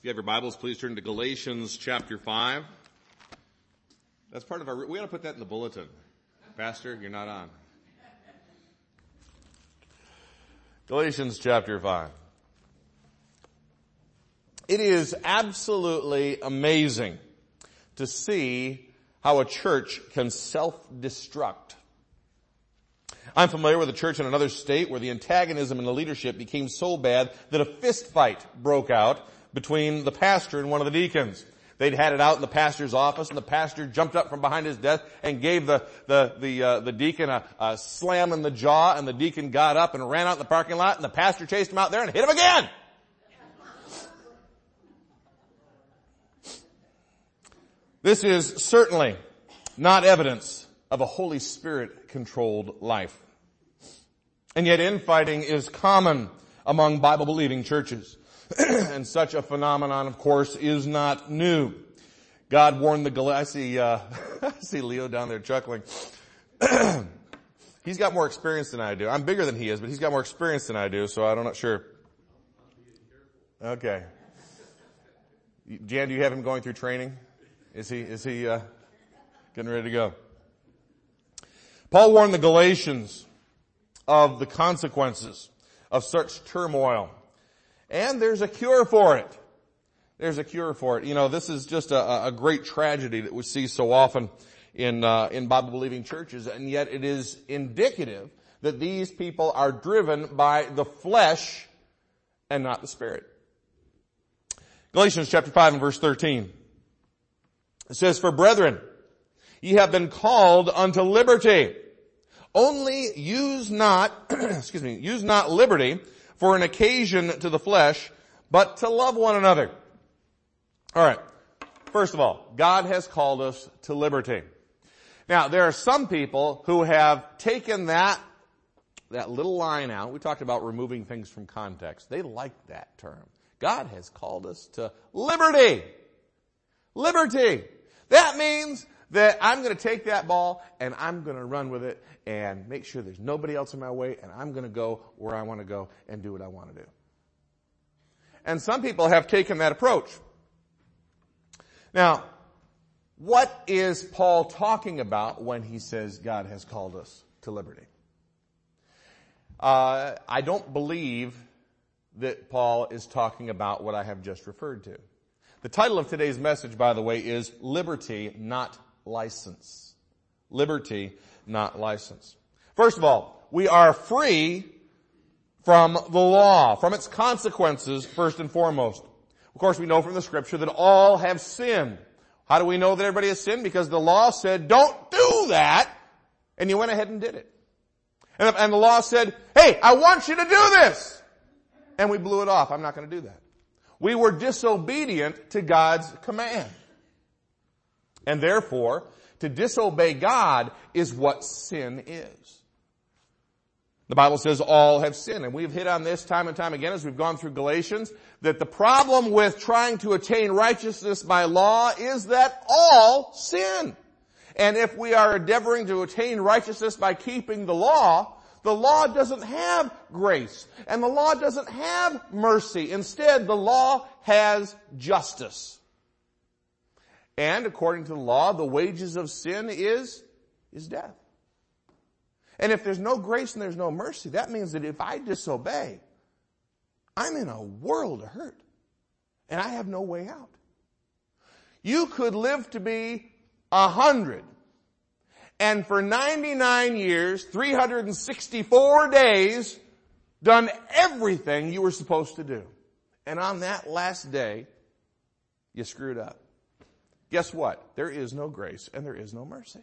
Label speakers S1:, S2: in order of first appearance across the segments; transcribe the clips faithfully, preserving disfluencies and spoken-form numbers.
S1: If you have your Bibles, please turn to Galatians chapter five. That's part of our, we ought to put that in the bulletin. Pastor, you're not on. Galatians chapter five. It is absolutely amazing to see how a church can self-destruct. I'm familiar with a church in another state where the antagonism in the leadership became so bad that a fist fight broke out between the pastor and one of the deacons. They'd had it out in the pastor's office, and the pastor jumped up from behind his desk and gave the the the uh, the deacon a, a slam in the jaw, and the deacon got up and ran out in the parking lot, and the pastor chased him out there and hit him again. This is certainly not evidence of a Holy Spirit-controlled life. And yet infighting is common among Bible-believing churches. And such a phenomenon, of course, is not new. God warned the Galatians. I see, uh, I see Leo down there chuckling. He's got more experience than I do. I'm bigger than he is, but he's got more experience than I do, so I'm not sure. Okay. Jan, do you have him going through training? Is he, is he, uh, getting ready to go? Paul warned the Galatians of the consequences of such turmoil. And there's a cure for it. There's a cure for it. You know, this is just a, a great tragedy that we see so often in, uh, in Bible-believing churches, and yet it is indicative that these people are driven by the flesh and not the Spirit. Galatians chapter five and verse thirteen. It says, "For brethren, ye have been called unto liberty. Only use not, excuse me, use not liberty for an occasion to the flesh, but to love one another." All right. First of all, God has called us to liberty. Now, there are some people who have taken that, that little line out. We talked about removing things from context. They like that term. God has called us to liberty. Liberty. That means that I'm going to take that ball and I'm going to run with it and make sure there's nobody else in my way, and I'm going to go where I want to go and do what I want to do. And some people have taken that approach. Now, what is Paul talking about when he says God has called us to liberty? Uh, I don't believe that Paul is talking about what I have just referred to. The title of today's message, by the way, is Liberty, Not License. Liberty, not license. First of all, we are free from the law, from its consequences, first and foremost. Of course, we know from the scripture that all have sinned. How do we know that everybody has sinned? Because the law said, don't do that, and you went ahead and did it. And, and the law said, hey, I want you to do this. And we blew it off. I'm not going to do that. We were disobedient to God's command. And therefore, to disobey God is what sin is. The Bible says all have sinned, and we've hit on this time and time again as we've gone through Galatians, that the problem with trying to attain righteousness by law is that all sin. And if we are endeavoring to attain righteousness by keeping the law, the law doesn't have grace, and the law doesn't have mercy. Instead, the law has justice. And according to the law, the wages of sin is, is death. And if there's no grace and there's no mercy, that means that if I disobey, I'm in a world of hurt. And I have no way out. You could live to be a hundred, and for ninety-nine years, three hundred sixty-four days, done everything you were supposed to do. And on that last day, you screwed up. Guess what? There is no grace and there is no mercy.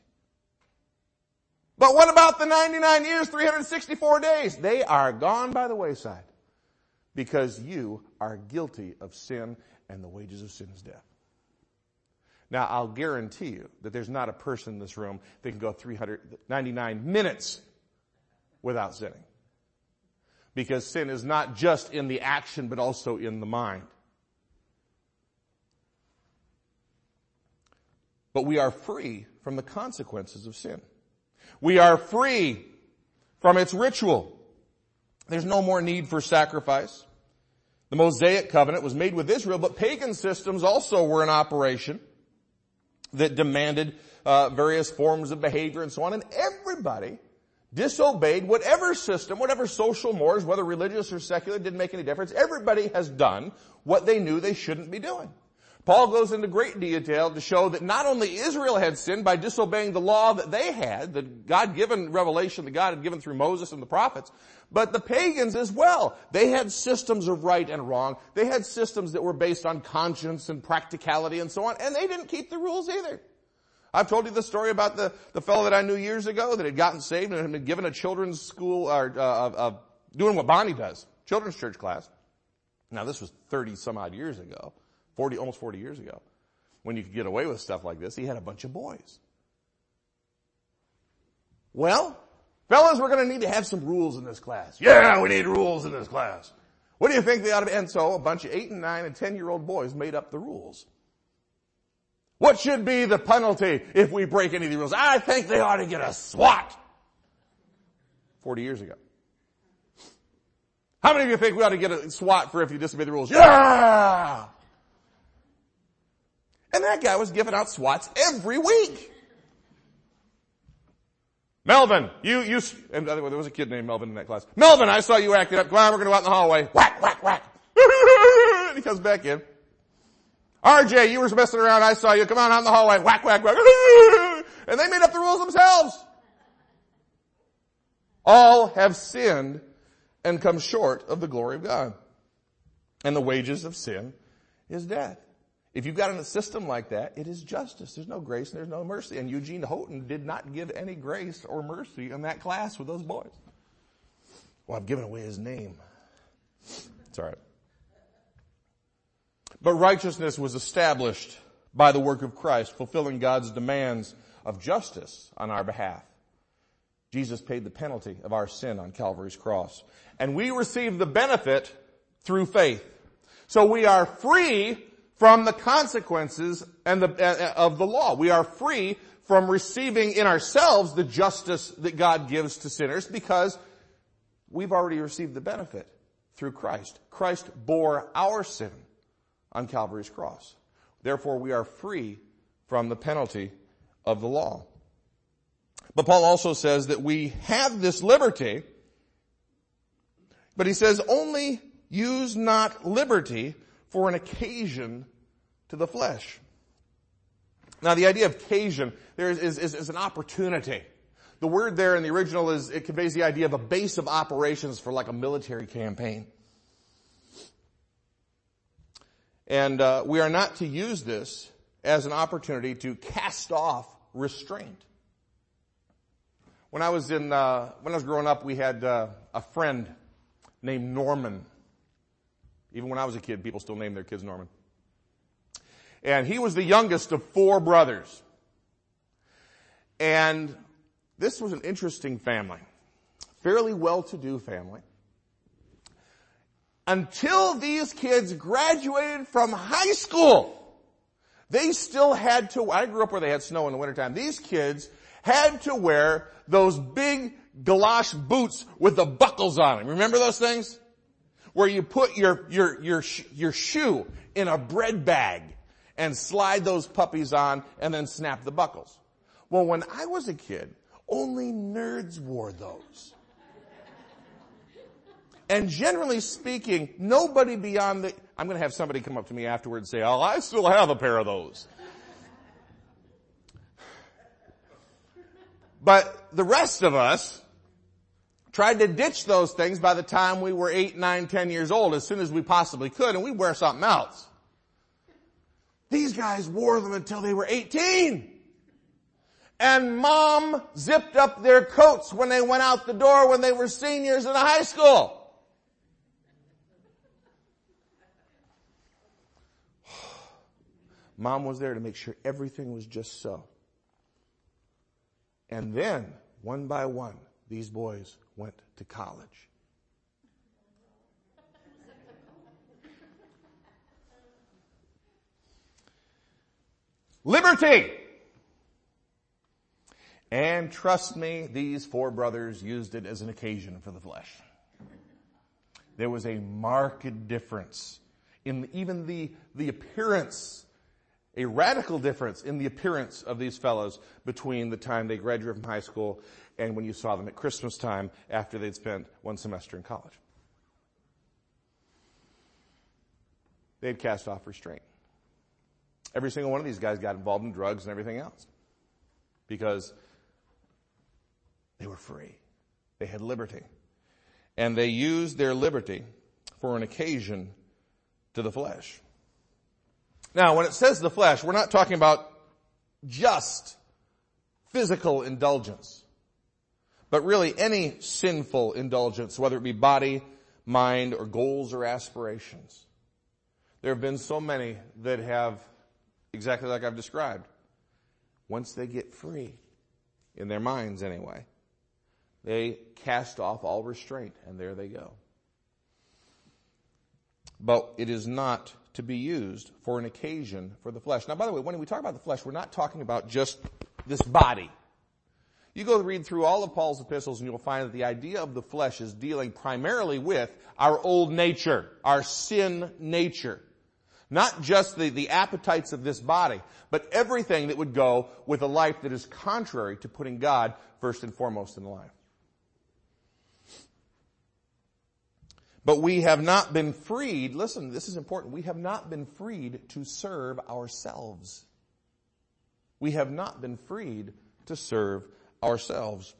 S1: But what about the ninety-nine years, three hundred sixty-four days? They are gone by the wayside because you are guilty of sin, and the wages of sin is death. Now, I'll guarantee you that there's not a person in this room that can go three hundred ninety-nine minutes without sinning. Because sin is not just in the action, but also in the mind. But we are free from the consequences of sin. We are free from its ritual. There's no more need for sacrifice. The Mosaic covenant was made with Israel, but pagan systems also were in operation that demanded uh, various forms of behavior and so on. And everybody disobeyed whatever system, whatever social mores, whether religious or secular, didn't make any difference. Everybody has done what they knew they shouldn't be doing. Paul goes into great detail to show that not only Israel had sinned by disobeying the law that they had, the God-given revelation that God had given through Moses and the prophets, but the pagans as well. They had systems of right and wrong. They had systems that were based on conscience and practicality and so on, and they didn't keep the rules either. I've told you the story about the, the fellow that I knew years ago that had gotten saved and had been given a children's school, or uh, uh, doing what Bonnie does, children's church class. Now this was thirty some odd years ago. forty, almost forty years ago, when you could get away with stuff like this. He had a bunch of boys. Well, fellas, we're going to need to have some rules in this class. Yeah, we need rules in this class. What do you think they ought to be? And so a bunch of eight and nine and ten year old boys made up the rules. What should be the penalty if we break any of the rules? I think they ought to get a SWAT. forty years ago. How many of you think we ought to get a SWAT for if you disobey the rules? Yeah! And that guy was giving out SWATs every week. Melvin, you, you, and there was a kid named Melvin in that class. Melvin, I saw you acting up. Come on, we're going to go out in the hallway. Whack, whack, whack. And he comes back in. R J, you were messing around. I saw you. Come on out in the hallway. Whack, whack, whack. And they made up the rules themselves. All have sinned and come short of the glory of God. And the wages of sin is death. If you've got a system like that, it is justice. There's no grace and there's no mercy. And Eugene Houghton did not give any grace or mercy in that class with those boys. Well, I've given away his name. It's all right. But righteousness was established by the work of Christ, fulfilling God's demands of justice on our behalf. Jesus paid the penalty of our sin on Calvary's cross. And we receive the benefit through faith. So we are free from the consequences and the, uh, of the law. We are free from receiving in ourselves the justice that God gives to sinners because we've already received the benefit through Christ. Christ bore our sin on Calvary's cross. Therefore, we are free from the penalty of the law. But Paul also says that we have this liberty, but he says only use not liberty for an occasion to the flesh. Now the idea of occasion there is, is, is, is an opportunity. The word there in the original is, it conveys the idea of a base of operations for like a military campaign. And uh, we are not to use this as an opportunity to cast off restraint. When I was in, uh, when I was growing up, we had uh, a friend named Norman. Even when I was a kid, people still name their kids Norman. And he was the youngest of four brothers. And this was an interesting family. Fairly well-to-do family. Until these kids graduated from high school, they still had to, I grew up where they had snow in the wintertime. These kids had to wear those big galosh boots with the buckles on them. Remember those things? Where you put your, your, your, your shoe in a bread bag and slide those puppies on and then snap the buckles. Well, when I was a kid, only nerds wore those. And generally speaking, nobody beyond the, I'm going to have somebody come up to me afterwards and say, oh, I still have a pair of those. But the rest of us tried to ditch those things by the time we were eight, nine, ten years old as soon as we possibly could, and we'd wear something else. These guys wore them until they were eighteen. And mom zipped up their coats when they went out the door when they were seniors in high school. Mom was there to make sure everything was just so. And then, one by one, these boys went to college. Liberty! And trust me, these four brothers used it as an occasion for the flesh. there was a marked difference in even the, the appearance, a radical difference in the appearance of these fellows between the time they graduated from high school and when you saw them at Christmas time after they'd spent one semester in college. They'd cast off restraint. Every single one of these guys got involved in drugs and everything else because they were free. They had liberty. And they used their liberty for an occasion to the flesh. Now, when it says the flesh, we're not talking about just physical indulgence, but really any sinful indulgence, whether it be body, mind, or goals or aspirations. There have been so many that have, exactly like I've described, once they get free, in their minds anyway, they cast off all restraint, and there they go. But it is not to be used for an occasion for the flesh. Now, by the way, when we talk about the flesh, we're not talking about just this body. You go read through all of Paul's epistles and you'll find that the idea of the flesh is dealing primarily with our old nature, our sin nature. Not just the, the appetites of this body, but everything that would go with a life that is contrary to putting God first and foremost in life. But we have not been freed, listen, this is important, we have not been freed to serve ourselves. We have not been freed to serve ourselves.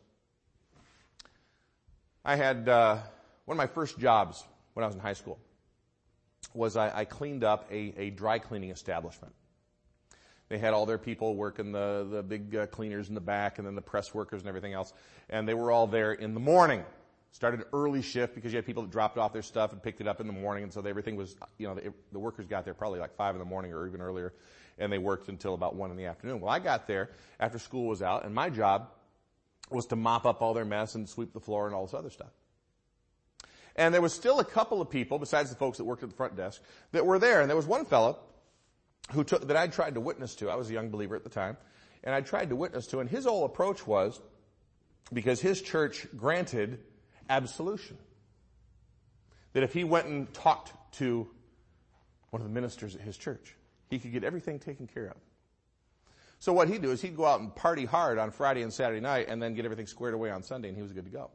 S1: I had, uh, one of my first jobs when I was in high school was I, I cleaned up a, a dry cleaning establishment. They had all their people working the, the big uh, cleaners in the back and then the press workers and everything else. And they were all there in the morning. Started an early shift because you had people that dropped off their stuff and picked it up in the morning. And so everything was, you know, the, the workers got there probably like five in the morning or even earlier. And they worked until about one in the afternoon. Well, I got there after school was out and my job was to mop up all their mess and sweep the floor and all this other stuff. And there was still a couple of people, besides the folks that worked at the front desk, that were there. And there was one fellow who took, that I tried to witness to. I was a young believer at the time. And I tried to witness to. And his whole approach was, because his church granted absolution, that if he went and talked to one of the ministers at his church, he could get everything taken care of. So what he'd do is he'd go out and party hard on Friday and Saturday night and then get everything squared away on Sunday, and he was good to go.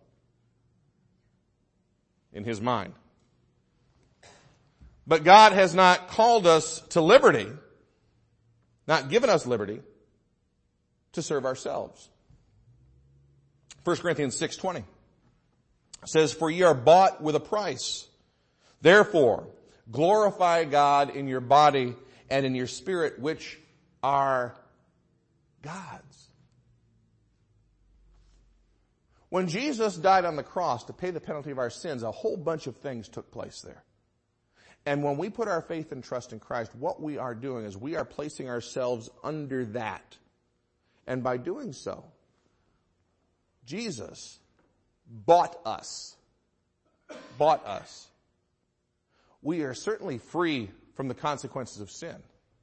S1: In his mind. But God has not called us to liberty, not given us liberty, to serve ourselves. First Corinthians six twenty says, "For ye are bought with a price. Therefore, glorify God in your body and in your spirit, which are God's." When Jesus died on the cross to pay the penalty of our sins, a whole bunch of things took place there. And when we put our faith and trust in Christ, what we are doing is we are placing ourselves under that. And by doing so, Jesus bought us. Bought us. We are certainly free from the consequences of sin.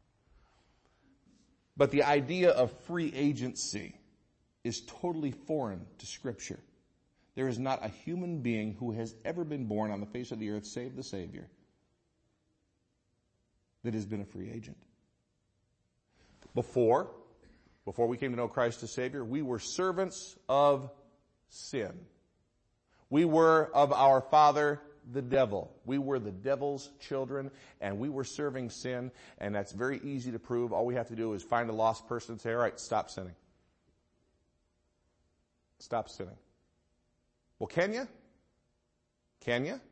S1: But the idea of free agency is totally foreign to Scripture. There is not a human being who has ever been born on the face of the earth, save the Savior, that has been a free agent. Before, before we came to know Christ as Savior, we were servants of sin. We were of our father, the devil. We were the devil's children, and we were serving sin, and that's very easy to prove. All we have to do is find a lost person and say, all right, stop sinning. Stop sinning. Well, can you? Can you?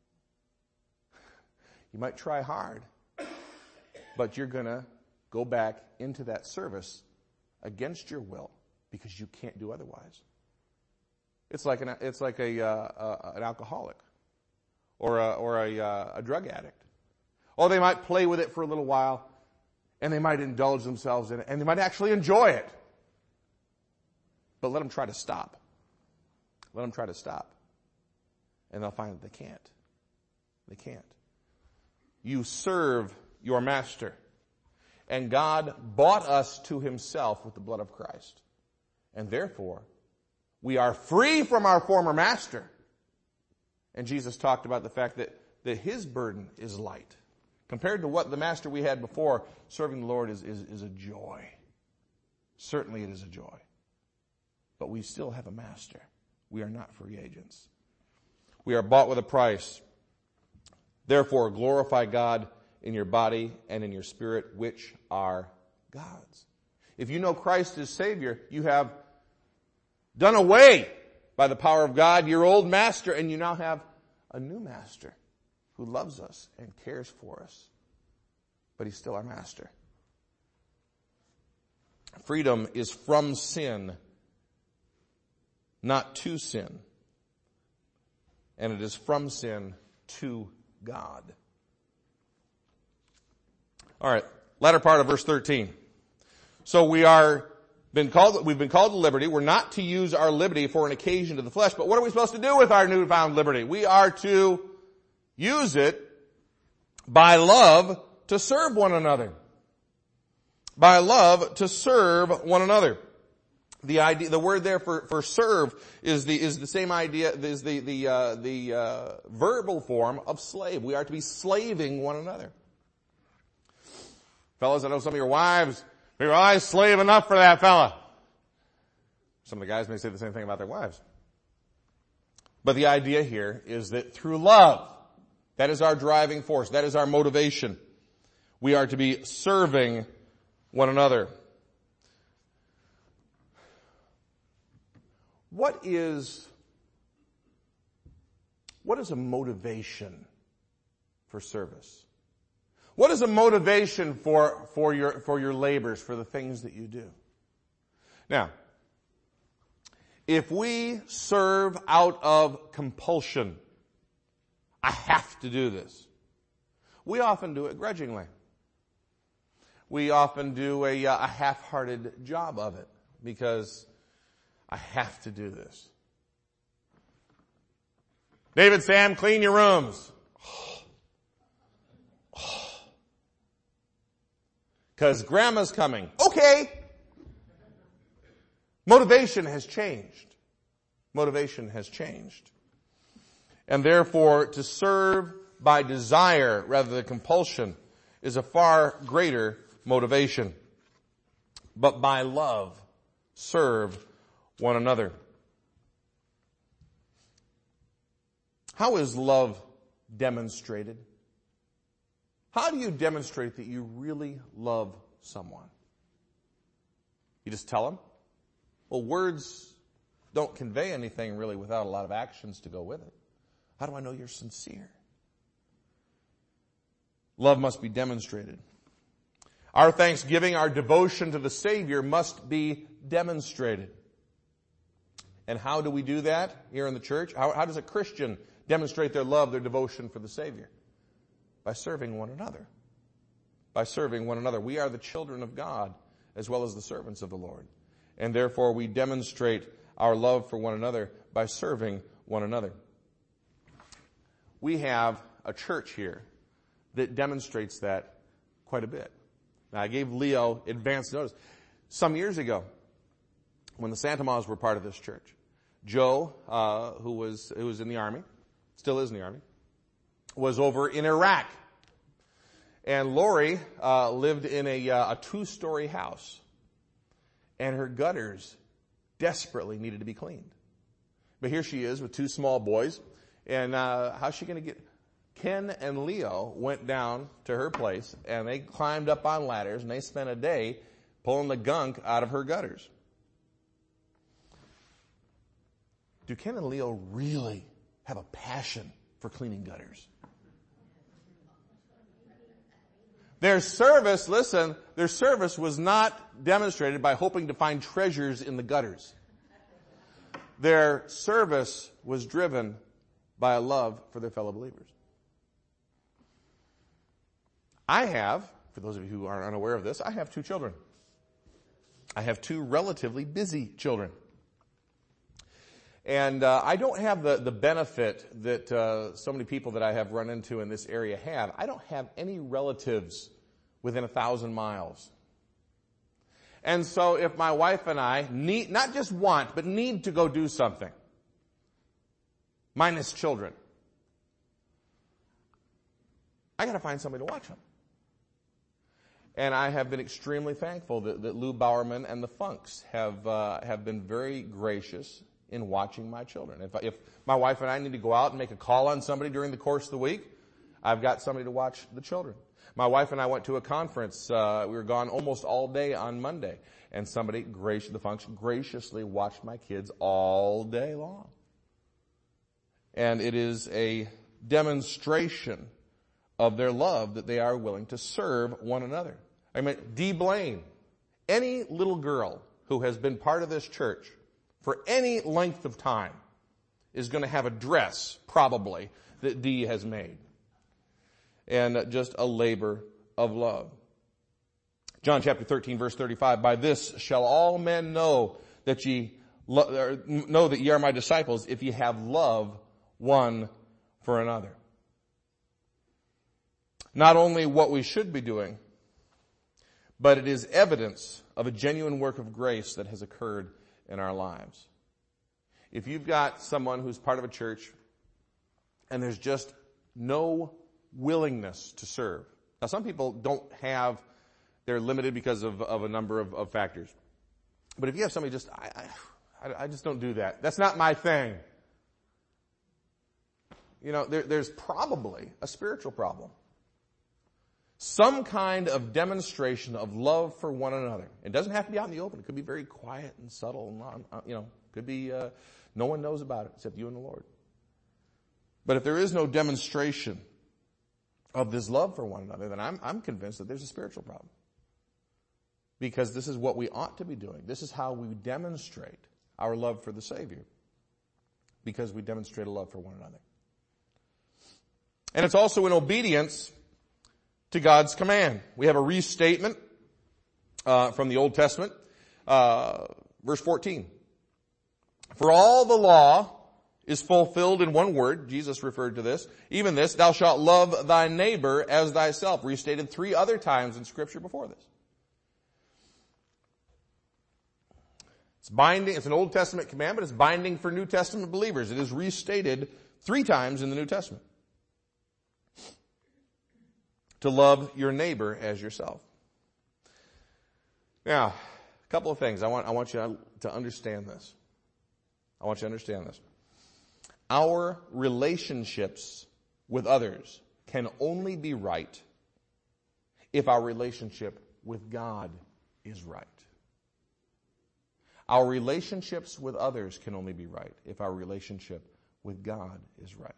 S1: You might try hard, but you're going to go back into that service against your will because you can't do otherwise. It's like an it's like a uh, uh, an alcoholic or a, or a, uh, a drug addict. Oh, they might play with it for a little while, and they might indulge themselves in it, and they might actually enjoy it. But let them try to stop. Let them try to stop. And they'll find that they can't. They can't. You serve your master. And God bought us to himself with the blood of Christ. And therefore, we are free from our former master. And Jesus talked about the fact that, that his burden is light. Compared to what the master we had before, serving the Lord is, is, is a joy. Certainly it is a joy. But we still have a master. We are not free agents. We are bought with a price. Therefore, glorify God in your body and in your spirit, which are God's. If you know Christ as Savior, you have done away by the power of God your old master, and you now have a new master who loves us and cares for us. But he's still our master. Freedom is from sin, not to sin. And it is from sin to God. All right, latter part of verse thirteen. So we are been called, we've been called to liberty. We're not to use our liberty for an occasion to the flesh, but what are we supposed to do with our newfound liberty? We are to use it by love to serve one another. By love to serve one another. The idea, the word there for, for serve is the, is the same idea, is the, the, uh, the, uh, verbal form of slave. We are to be slaving one another. Fellas, I know some of your wives, maybe, well, I slave enough for that fella. Some of the guys may say the same thing about their wives. But the idea here is that through love, that is our driving force, that is our motivation. We are to be serving one another. What is, what is a motivation for service? What is a motivation for, for your, for your labors, for the things that you do? Now, if we serve out of compulsion, I have to do this, we often do it grudgingly. We often do a, a half-hearted job of it because I have to do this. David, Sam, clean your rooms. Because grandma's coming. Okay. Motivation has changed. Motivation has changed. And therefore, to serve by desire rather than compulsion is a far greater motivation. But by love, serve one another. How is love demonstrated? How do you demonstrate that you really love someone? You just tell them? Well, words don't convey anything really without a lot of actions to go with it. How do I know you're sincere? Love must be demonstrated. Our thanksgiving, our devotion to the Savior must be demonstrated. And how do we do that here in the church? How, how does a Christian demonstrate their love, their devotion for the Savior? By serving one another. By serving one another. We are the children of God as well as the servants of the Lord. And therefore we demonstrate our love for one another by serving one another. We have a church here that demonstrates that quite a bit. Now, I gave Leo advance notice. Some years ago, when the Santamas were part of this church, Joe, uh, who was who was in the Army, still is in the Army, was over in Iraq. And Lori uh, lived in a, uh, a two-story house. And her gutters desperately needed to be cleaned. But here she is with two small boys. And uh, how's she going to get... Ken and Leo went down to her place, and they climbed up on ladders, and they spent a day pulling the gunk out of her gutters. Do Ken and Leo really have a passion for cleaning gutters? Their service, listen, their service was not demonstrated by hoping to find treasures in the gutters. Their service was driven by a love for their fellow believers. I have, for those of you who are unaware of this, I have two children. I have two relatively busy children. And uh, I don't have the, the benefit that uh, so many people that I have run into in this area have. I don't have any relatives within a thousand miles. And so if my wife and I need, not just want, but need to go do something, minus children, I got to find somebody to watch them. And I have been extremely thankful that, that Lou Bowerman and the Funks have uh, have been very gracious in watching my children. If, if my wife and I need to go out and make a call on somebody during the course of the week, I've got somebody to watch the children. My wife and I went to a conference. Uh, we were gone almost all day on Monday, and somebody, gracious, the Funks, graciously watched my kids all day long. And it is a demonstration of their love that they are willing to serve one another. I mean, Dee Blaine, any little girl who has been part of this church for any length of time is going to have a dress, probably, that Dee has made. And just a labor of love. John chapter thirteen, verse thirty-five, by this shall all men know that ye lo- or know that ye are my disciples, if ye have love one for another. Not only what we should be doing, but it is evidence of a genuine work of grace that has occurred in our lives. If you've got someone who's part of a church and there's just no willingness to serve. Now, some people don't have, they're limited because of, of a number of, of factors. But if you have somebody just, I, I, I just don't do that. That's not my thing. You know, there, there's probably a spiritual problem. Some kind of demonstration of love for one another. It doesn't have to be out in the open. It could be very quiet and subtle, and not, you know, could be uh, no one knows about it except you and the Lord. But if there is no demonstration of this love for one another, then I'm, I'm convinced that there's a spiritual problem. Because this is what we ought to be doing. This is how we demonstrate our love for the Savior. Because we demonstrate a love for one another. And it's also in obedience to God's command. We have a restatement uh, from the Old Testament, uh, verse fourteen. For all the law is fulfilled in one word. Jesus referred to this. Even this, thou shalt love thy neighbor as thyself. Restated three other times in Scripture before this. It's binding. It's an Old Testament command, but it's binding for New Testament believers. It is restated three times in the New Testament. To love your neighbor as yourself. Now, a couple of things. I want, I want you to understand this. I want you to understand this. Our relationships with others can only be right if our relationship with God is right. Our relationships with others can only be right if our relationship with God is right.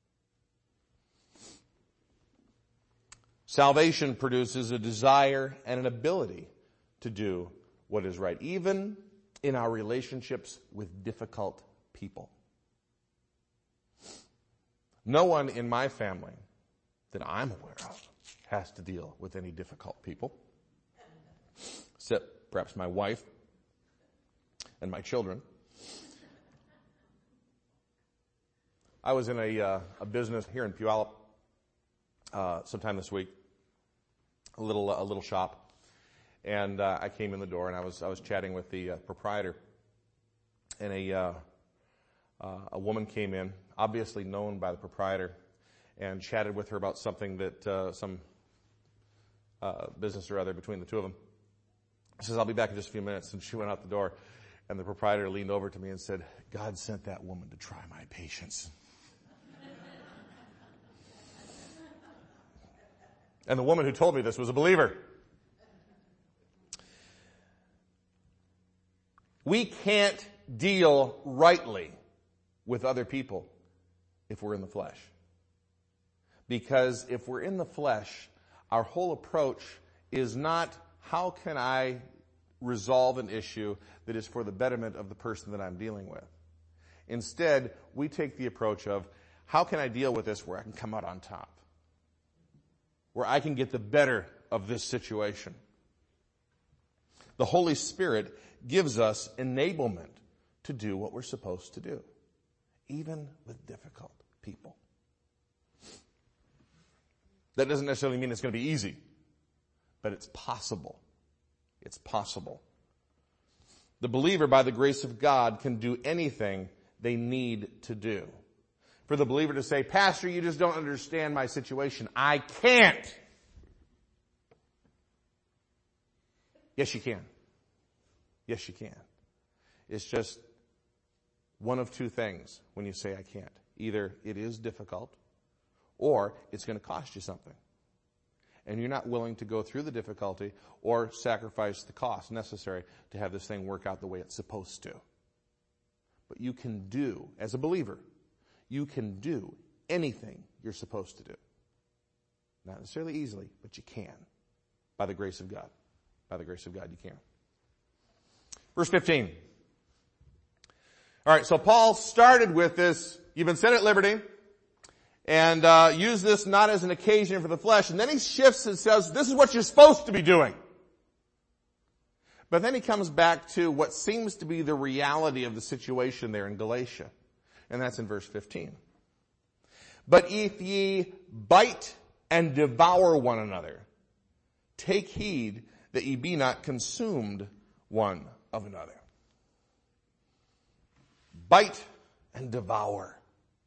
S1: Salvation produces a desire and an ability to do what is right, even in our relationships with difficult people. No one in my family that I'm aware of has to deal with any difficult people, except perhaps my wife and my children. I was in a, uh, a business here in Puyallup uh, sometime this week, a little uh, a little shop, and uh, I came in the door and I was I was chatting with the uh, proprietor, and a uh, uh, a woman came in, obviously known by the proprietor, and chatted with her about something that uh, some uh, business or other between the two of them. She says, "I'll be back in just a few minutes," and she went out the door, and the proprietor leaned over to me and said, "God sent that woman to try my patience." And the woman who told me this was a believer. We can't deal rightly with other people if we're in the flesh. Because if we're in the flesh, our whole approach is not how can I resolve an issue that is for the betterment of the person that I'm dealing with. Instead, we take the approach of how can I deal with this where I can come out on top? Where I can get the better of this situation. The Holy Spirit gives us enablement to do what we're supposed to do, even with difficult people. That doesn't necessarily mean it's going to be easy, but it's possible. It's possible. The believer, by the grace of God, can do anything they need to do. for the believer to say, Pastor, you just don't understand my situation. I can't. Yes, you can. Yes, you can. It's just one of two things when you say I can't. Either it is difficult or it's going to cost you something. And you're not willing to go through the difficulty or sacrifice the cost necessary to have this thing work out the way it's supposed to. But you can do, as a believer, you can do anything you're supposed to do. Not necessarily easily, but you can. By the grace of God. By the grace of God, you can. Verse fifteen. All right, so Paul started with this, you've been set at liberty, and uh used this not as an occasion for the flesh, and then he shifts and says, this is what you're supposed to be doing. But then he comes back to what seems to be the reality of the situation there in Galatia. And that's in verse fifteen. But if ye bite and devour one another, take heed that ye be not consumed one of another. Bite and devour.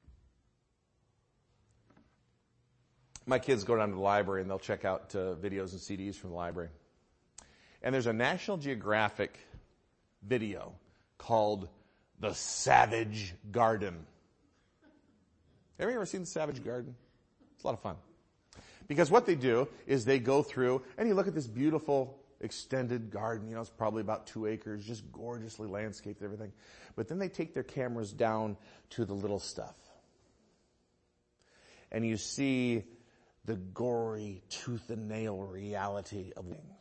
S1: My kids go down to the library and they'll check out uh, videos and C Ds from the library. And there's a National Geographic video called The Savage Garden. Have you ever seen The Savage Garden? It's a lot of fun. Because what they do is they go through and you look at this beautiful extended garden. You know, it's probably about two acres, just gorgeously landscaped and everything. But then they take their cameras down to the little stuff. And you see the gory tooth and nail reality of things.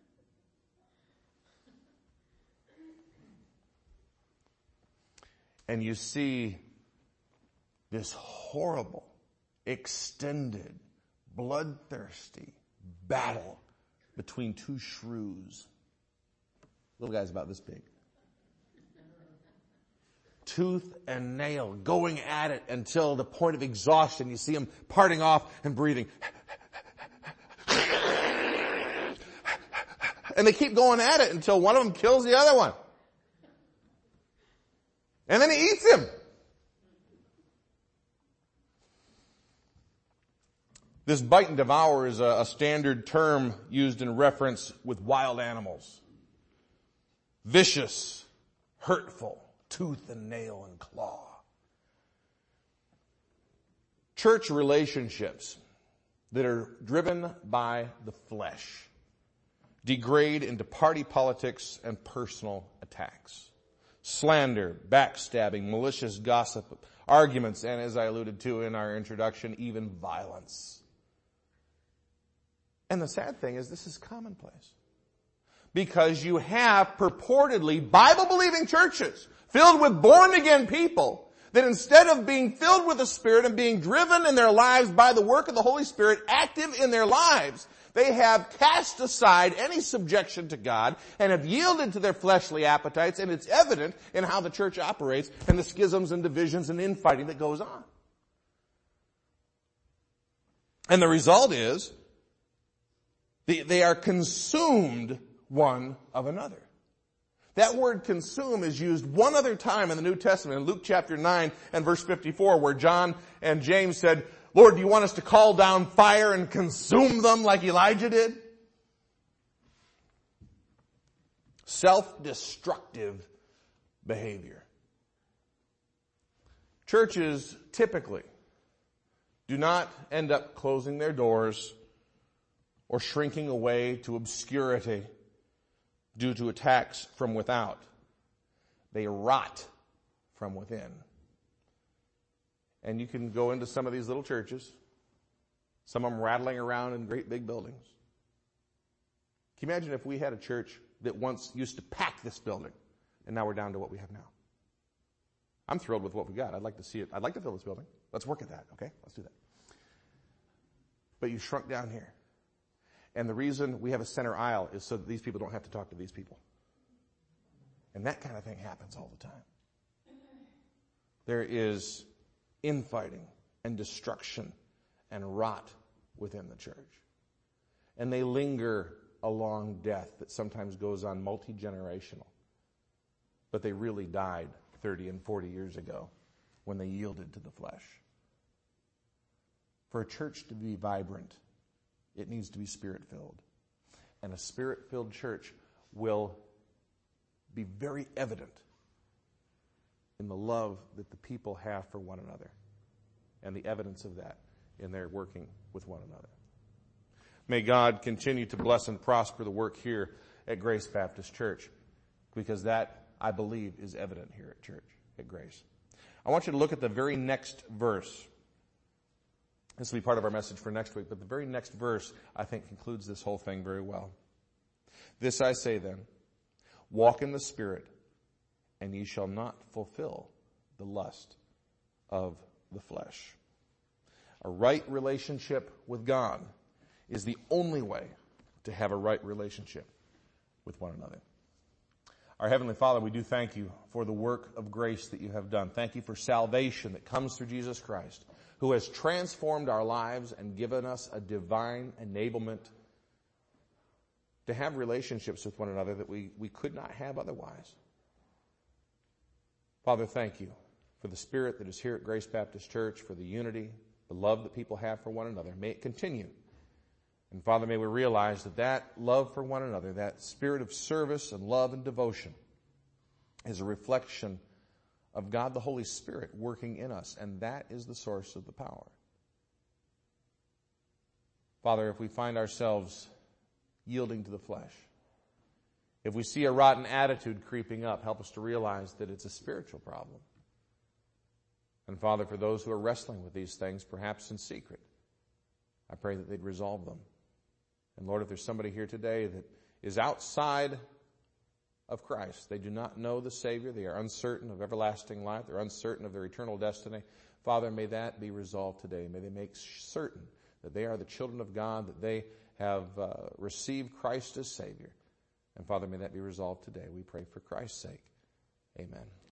S1: And you see this horrible, extended, bloodthirsty battle between two shrews. Little guy's about this big. Tooth and nail, going at it until the point of exhaustion. You see them parting off and breathing. And they keep going at it until one of them kills the other one. And then he eats him. This bite and devour is a, a standard term used in reference with wild animals. Vicious, hurtful, tooth and nail and claw. Church relationships that are driven by the flesh degrade into party politics and personal attacks. Slander, backstabbing, malicious gossip, arguments, and as I alluded to in our introduction, even violence. And the sad thing is this is commonplace. Because you have purportedly Bible-believing churches filled with born-again people that instead of being filled with the Spirit and being driven in their lives by the work of the Holy Spirit, active in their lives, they have cast aside any subjection to God and have yielded to their fleshly appetites, and it's evident in how the church operates and the schisms and divisions and infighting that goes on. And the result is they, they are consumed one of another. That word consume is used one other time in the New Testament, in Luke chapter nine and verse fifty-four, where John and James said, Lord, do you want us to call down fire and consume them like Elijah did? Self-destructive behavior. Churches typically do not end up closing their doors or shrinking away to obscurity due to attacks from without. They rot from within. And you can go into some of these little churches, some of them rattling around in great big buildings. Can you imagine if we had a church that once used to pack this building, and now we're down to what we have now? I'm thrilled with what we got. I'd like to see it. I'd like to fill this building. Let's work at that, okay? Let's do that. But you shrunk down here. And the reason we have a center aisle is so that these people don't have to talk to these people. And that kind of thing happens all the time. There is infighting and destruction and rot within the church. And they linger along death that sometimes goes on multi-generational. But they really died thirty and forty years ago when they yielded to the flesh. For a church to be vibrant, it needs to be Spirit-filled. And a Spirit-filled church will be very evident in the love that the people have for one another and the evidence of that in their working with one another. May God continue to bless and prosper the work here at Grace Baptist Church, because that, I believe, is evident here at church, at Grace. I want you to look at the very next verse. This will be part of our message for next week, but the very next verse, I think, concludes this whole thing very well. This I say then, walk in the Spirit, and ye shall not fulfill the lust of the flesh. A right relationship with God is the only way to have a right relationship with one another. Our Heavenly Father, we do thank you for the work of grace that you have done. Thank you for salvation that comes through Jesus Christ, who has transformed our lives and given us a divine enablement to have relationships with one another that we, we could not have otherwise. Father, thank you for the Spirit that is here at Grace Baptist Church, for the unity, the love that people have for one another. May it continue. And Father, may we realize that that love for one another, that spirit of service and love and devotion, is a reflection of God the Holy Spirit working in us, and that is the source of the power. Father, if we find ourselves yielding to the flesh, if we see a rotten attitude creeping up, help us to realize that it's a spiritual problem. And Father, for those who are wrestling with these things, perhaps in secret, I pray that they'd resolve them. And Lord, if there's somebody here today that is outside of Christ, they do not know the Savior, they are uncertain of everlasting life, they're uncertain of their eternal destiny, Father, may that be resolved today. May they make certain that they are the children of God, that they have uh, received Christ as Savior. And Father, may that be resolved today. We pray for Christ's sake. Amen.